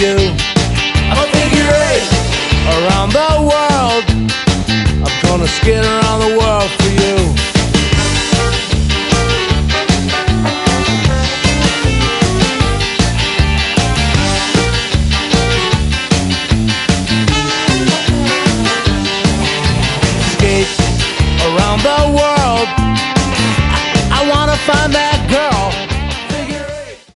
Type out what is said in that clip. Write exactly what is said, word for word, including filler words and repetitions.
you. I'm a figure eight around the world. I'm gonna skid around the world for you. Skate around the world. I, I wanna find